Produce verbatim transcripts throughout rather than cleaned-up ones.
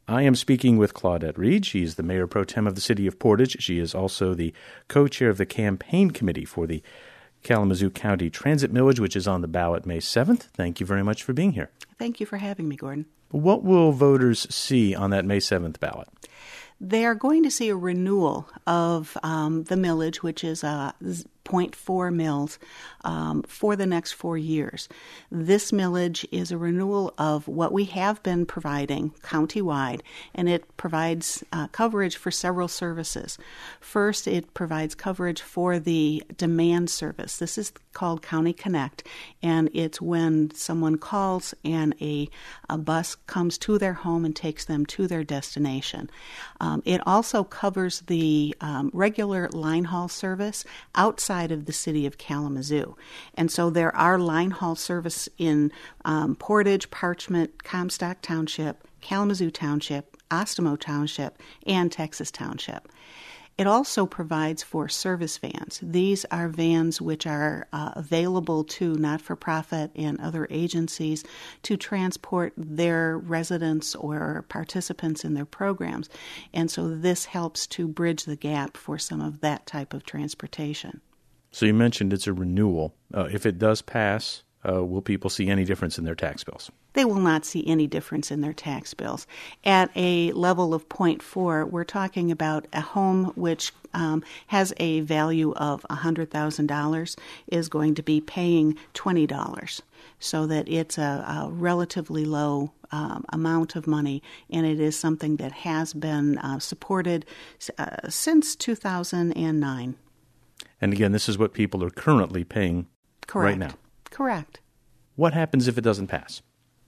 I am speaking with Claudette Reed. She is the Mayor Pro Tem of the City of Portage. She is also the co-chair of the campaign committee for the Kalamazoo County Transit Millage, which is on the ballot May seventh. Thank you very much for being here. Thank you for having me, Gordon. What will voters see on that May seventh ballot? They are going to see a renewal of um, the millage, which is a zero point four mils, um, for the next four years. This millage is a renewal of what we have been providing countywide, and it provides uh, coverage for several services. First, it provides coverage for the demand service. This is called County Connect, and it's when someone calls and a, a bus comes to their home and takes them to their destination. Um, it also covers the um, regular line haul service outside of the city of Kalamazoo. And so there are line haul service in um, Portage, Parchment, Comstock Township, Kalamazoo Township, Ostemo Township, and Texas Township. It also provides for service vans. These are vans which are uh, available to not-for-profit and other agencies to transport their residents or participants in their programs. And so this helps to bridge the gap for some of that type of transportation. So you mentioned it's a renewal. Uh, if it does pass, uh, will people see any difference in their tax bills? They will not see any difference in their tax bills. At a level of zero point four, we're talking about a home which um, has a value of one hundred thousand dollars is going to be paying twenty dollars, so that it's a, a relatively low um, amount of money, and it is something that has been uh, supported uh, since two thousand nine. And again, this is what people are currently paying Correct. right now. Correct. What happens if it doesn't pass?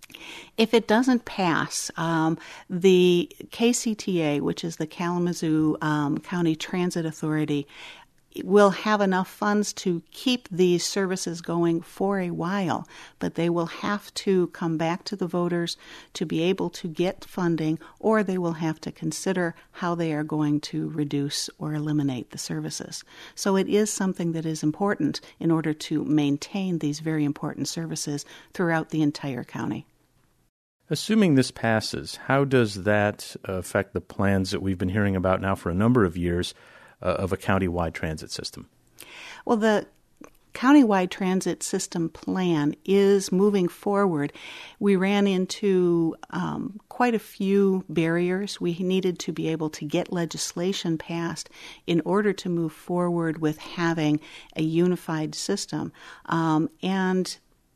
If it doesn't pass, um, the K C T A, which is the Kalamazoo um, County Transit Authority, will have enough funds to keep these services going for a while, but they will have to come back to the voters to be able to get funding, or they will have to consider how they are going to reduce or eliminate the services. So it is something that is important in order to maintain these very important services throughout the entire county. Assuming this passes, how does that affect the plans that we've been hearing about now for a number of years uh, of a countywide transit system? Well, the countywide transit system plan is moving forward. We ran into um, quite a few barriers. We needed to be able to get legislation passed in order to move forward with having a unified system. Um, and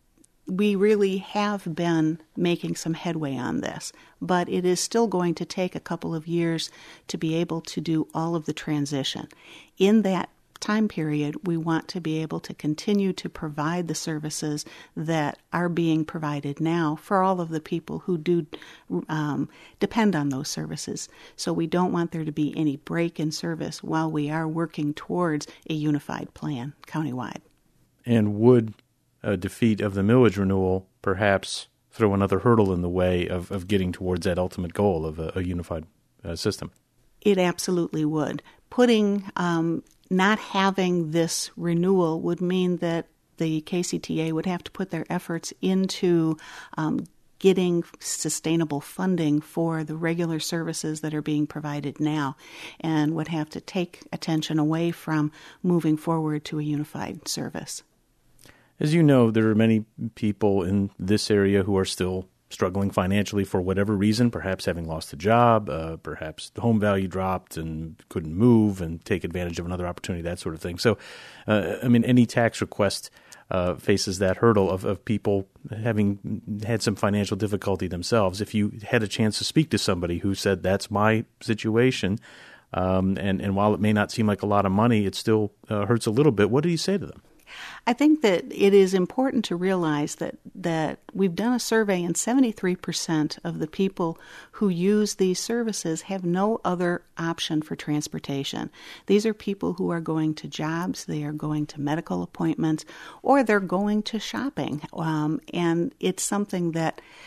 we really have been making some headway on this, but it is still going to take a couple of years to be able to do all of the transition. In that time period, we want to be able to continue to provide the services that are being provided now for all of the people who do um, depend on those services. So we don't want there to be any break in service while we are working towards a unified plan countywide. And would a defeat of the millage renewal perhaps throw another hurdle in the way of, of getting towards that ultimate goal of a, a unified uh, system? It absolutely would. Putting, um, not having this renewal would mean that the K C T A would have to put their efforts into um, getting sustainable funding for the regular services that are being provided now, and would have to take attention away from moving forward to a unified service. As you know, there are many people in this area who are still struggling financially for whatever reason, perhaps having lost a job, uh, perhaps the home value dropped and couldn't move and take advantage of another opportunity, that sort of thing. So, uh, I mean, any tax request uh, faces that hurdle of, of people having had some financial difficulty themselves. If you had a chance to speak to somebody who said, that's my situation, um, and, and while it may not seem like a lot of money, it still uh, hurts a little bit, what do you say to them? I think that it is important to realize that, that we've done a survey and seventy-three percent of the people who use these services have no other option for transportation. These are people who are going to jobs, they are going to medical appointments, or they're going to shopping. Um, and it's something that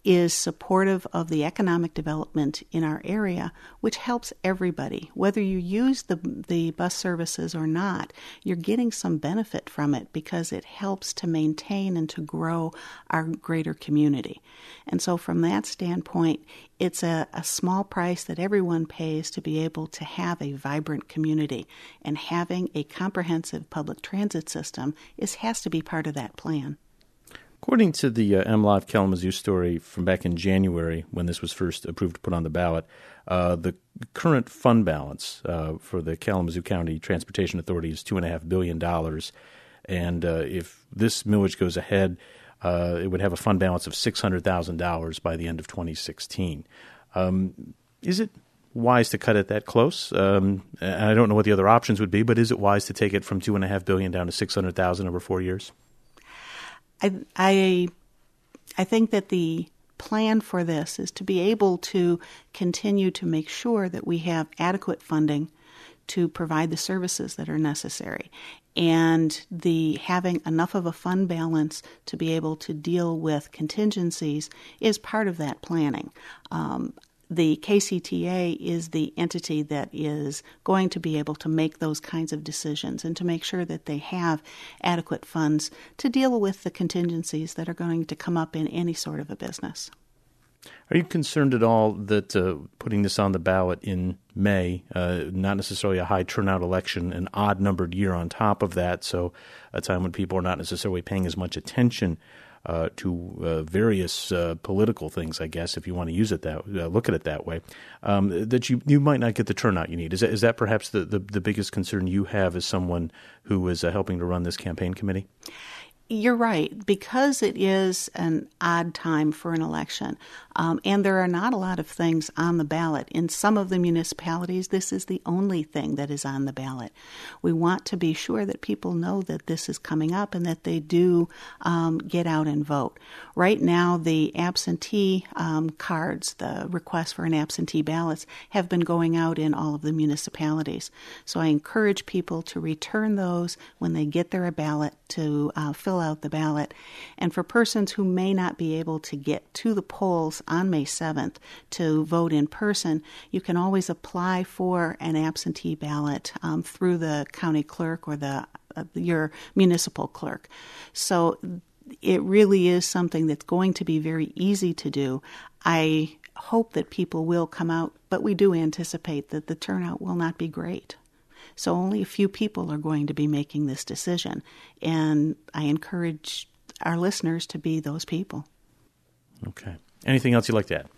is supportive of the economic development in our area, which helps everybody. Whether you use the the bus services or not, you're getting some benefit from it because it helps to maintain and to grow our greater community. And so from that standpoint, it's a, a small price that everyone pays to be able to have a vibrant community. And having a comprehensive public transit system is has to be part of that plan. According to the uh, M L O T Kalamazoo story from back in January, when this was first approved to put on the ballot, uh, the current fund balance uh, for the Kalamazoo County Transportation Authority is two point five billion dollars. And uh, if this millage goes ahead, uh, it would have a fund balance of six hundred thousand dollars by the end of twenty sixteen. Um, is it wise to cut it that close? Um, and I don't know what the other options would be, but is it wise to take it from two point five billion dollars down to six hundred thousand dollars over four years? I, I, I think that the plan for this is to be able to continue to make sure that we have adequate funding to provide the services that are necessary, and the having enough of a fund balance to be able to deal with contingencies is part of that planning. Um, The K C T A is the entity that is going to be able to make those kinds of decisions and to make sure that they have adequate funds to deal with the contingencies that are going to come up in any sort of a business. Are you concerned at all that uh, putting this on the ballot in May, uh, not necessarily a high turnout election, an odd-numbered year on top of that, so a time when people are not necessarily paying as much attention Uh, to uh, various uh, political things, I guess, if you want to use it that, uh, look at it that way, um, that you, you might not get the turnout you need. Is that, is that perhaps the, the, the biggest concern you have as someone who is uh, helping to run this campaign committee? You're right. Because it is an odd time for an election, um, and there are not a lot of things on the ballot. In some of the municipalities, this is the only thing that is on the ballot. We want to be sure that people know that this is coming up and that they do um, get out and vote. Right now, the absentee um, cards, the request for an absentee ballots, have been going out in all of the municipalities. So I encourage people to return those when they get their ballot to uh, fill out the ballot. And for persons who may not be able to get to the polls on May seventh to vote in person, you can always apply for an absentee ballot um, through the county clerk or the uh, your municipal clerk. So it really is something that's going to be very easy to do. I hope that people will come out, but we do anticipate that the turnout will not be great. So only a few people are going to be making this decision, and I encourage our listeners to be those people. Okay. Anything else you'd like to add?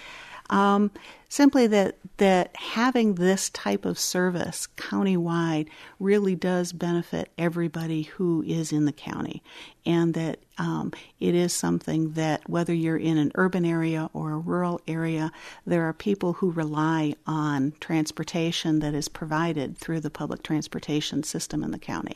Um, simply that that having this type of service countywide really does benefit everybody who is in the county, and that um, it is something that whether you're in an urban area or a rural area, there are people who rely on transportation that is provided through the public transportation system in the county.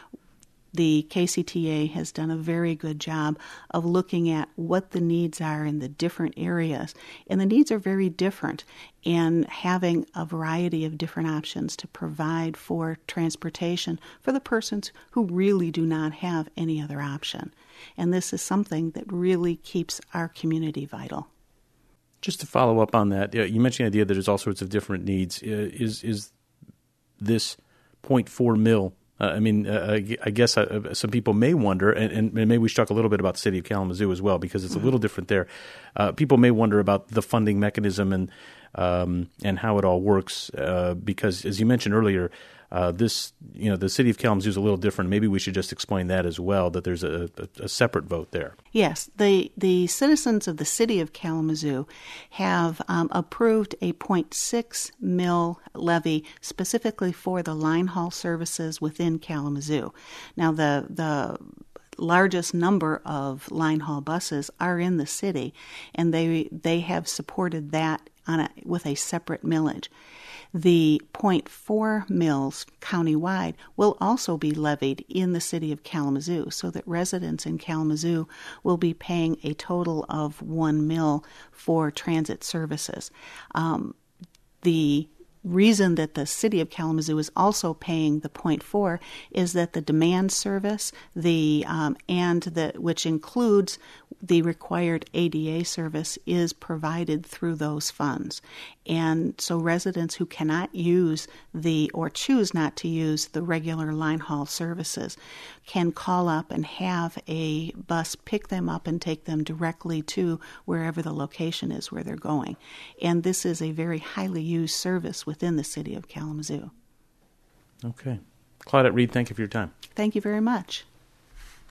The K C T A has done a very good job of looking at what the needs are in the different areas, and the needs are very different, and having a variety of different options to provide for transportation for the persons who really do not have any other option. And this is something that really keeps our community vital. Just to follow up on that, you mentioned the idea that there's all sorts of different needs. Is is this zero point four mil? Uh, I mean, uh, I guess uh, some people may wonder, and, and maybe we should talk a little bit about the city of Kalamazoo as well, because it's a little different there. Uh, people may wonder about the funding mechanism and um, and how it all works, uh, because as you mentioned earlier, uh, this you know the city of Kalamazoo is a little different. Maybe we should just explain that as well, that there's a, a, a separate vote there. Yes, the the citizens of the city of Kalamazoo have um, approved a zero point six mil levy specifically for the line haul services within Kalamazoo. Now, the the largest number of line haul buses are in the city, and they they have supported that on a, with a separate millage. The zero point four mils countywide will also be levied in the city of Kalamazoo, so that residents in Kalamazoo will be paying a total of one mil for transit services. Um, the reason that the city of Kalamazoo is also paying the point four is that the demand service, the um, and the which includes the required A D A service, is provided through those funds. And so residents who cannot use the or choose not to use the regular line haul services can call up and have a bus pick them up and take them directly to wherever the location is where they're going. And this is a very highly used service within the city of Kalamazoo. Okay. Claudette Reed, thank you for your time. Thank you very much.